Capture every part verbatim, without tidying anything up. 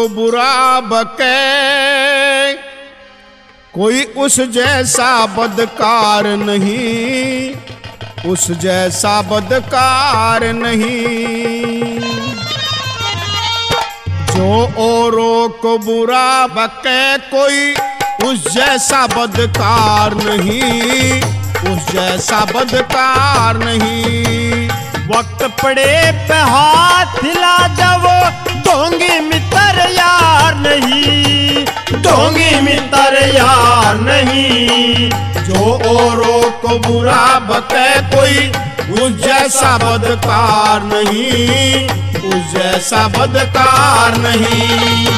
को बुरा बके, कोई उस जैसा बदकार नहीं, उस जैसा बदकार नहीं। जो औरों को बुरा बके, कोई उस जैसा बदकार नहीं, उस जैसा बदकार नहीं। वक्त पड़े पे हाथ हिला जब ढोंगी मित्र यार नहीं, ढोंगी मित्र यार नहीं। जो औरों को बुरा बके, कोई उस जैसा बदकार नहीं, उस जैसा बदकार नहीं।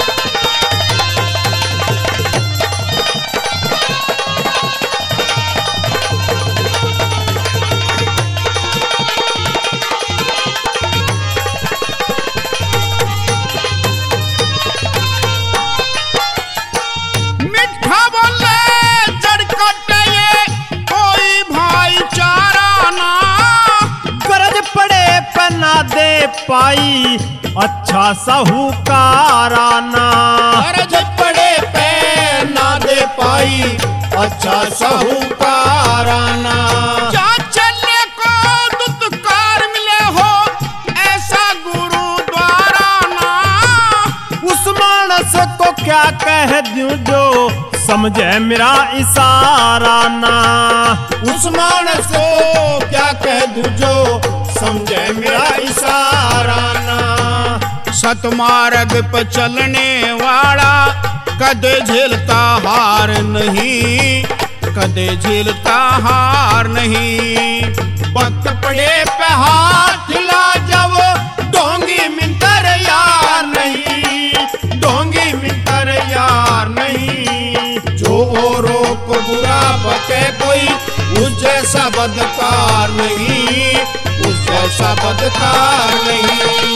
दे पाई अच्छा साहूकाराना, कर्ज पड़े पे ना दे पाई अच्छा साहूकाराना। जहाँ चलने को दुत्कार मिले हो ऐसा गुरुद्वारा ना, उस मानस को क्या कह दूं जो समझे मेरा इशारा ना, उस मानस को क्या कह दूं जो समझे मेरा इशारा ना। सतमार्ग पर चलने वाला कदे झेलता हार नहीं, कदे झेलता हार नहीं। वक्त पड़े पे हाथ हिला जब ढोंगी मित्र यार नहीं, ढोंगी मित्र यार नहीं। जो औरों को बुरा बके, कोई उस जैसा बदकार नहीं, उस जैसा बदकार नहीं।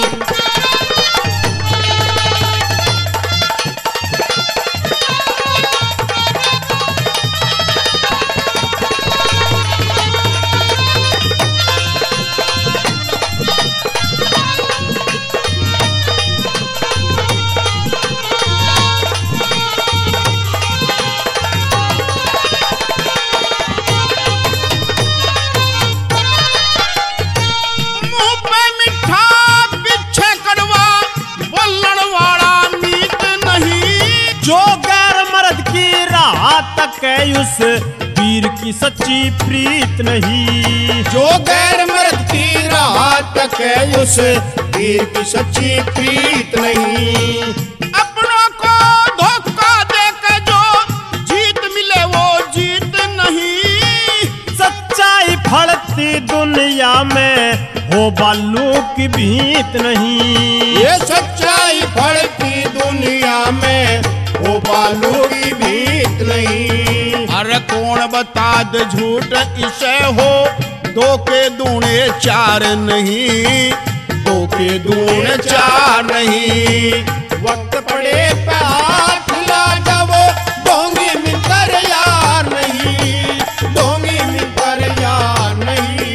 उस वीर की सच्ची प्रीत नहीं, जो गैर मर्द की राह तक है उस वीर की सच्ची प्रीत नहीं। अपनों को धोखा देकर जो जीत मिले वो जीत नहीं। सच्चाई फड़ती दुनिया में हो बालू की भीत नहीं, ये सच्चाई फड़ती दुनिया में वो बालू की भीत नहीं। अरे कौन बता दे झूठ इसे हो, दो के दूने चार नहीं, दो के दूने चार नहीं। वक्त पड़े पे हाथ हिला जब ढोंगी मित्र यार नहीं, ढोंगी मित्र यार नहीं।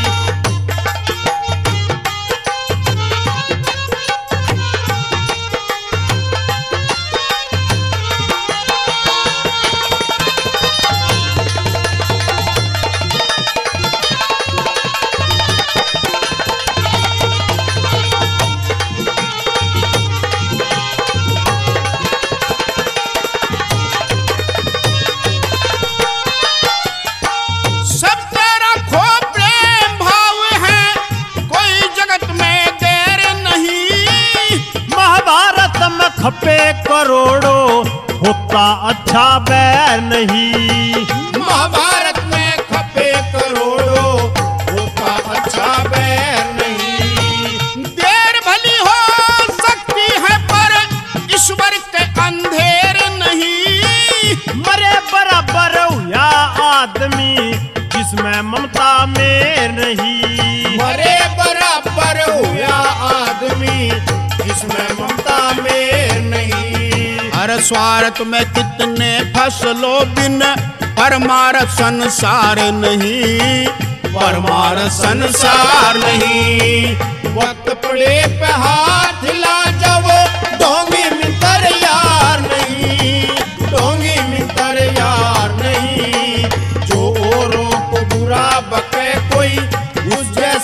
खपे करोड़ों होता अच्छा बैर नहीं, महाभारत में खपे करोड़ों होता अच्छा बैर नहीं। देर भली हो सकती है पर ईश्वर के अंधेर नहीं। मरे बराबर हुआ आदमी जिसमें ममता में नहीं, मरे बराबर हुआ आदमी जिसमें ममता में नहीं। हर स्वार्थ में कितने फसलों बिन परमार्थ संसार नहीं, परमार्थ संसार नहीं। वक्त पड़े पे हाथ हिला जब ढोंगी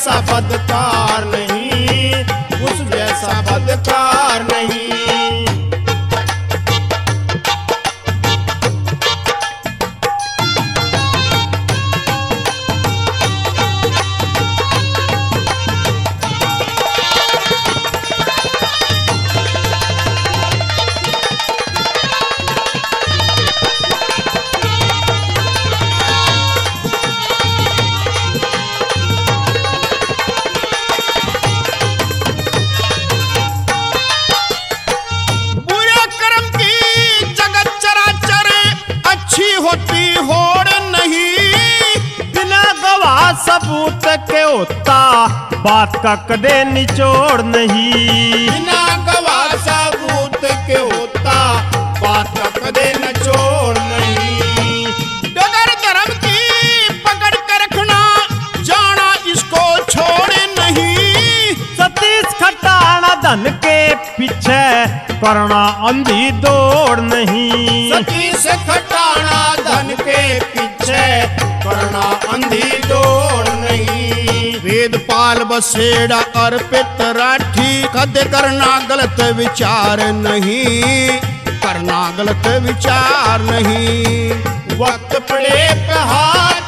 जैसा बदकार नहीं, उस जैसा बदकार नहीं। होती होड़ नहीं, बिना गवाह सबूत के होता बात का कदे निचोड़ नहीं। बिना गवाह सबूत के होता बात का कदे निचोड़ नहीं। डगर धर्म की पकड़ कर रखना, जाना इसको छोड़े नहीं। सतीश खटाना धन के पीछे करना अंधी दौड़ नहीं। सतीश खटाना धन के पीछे करना अंधी दौड़ नहीं। वेदपाल बसेड़ा अर्पित राठी, कद करना गलत विचार नहीं, करना गलत विचार नहीं। वक्त पड़े पे हाथ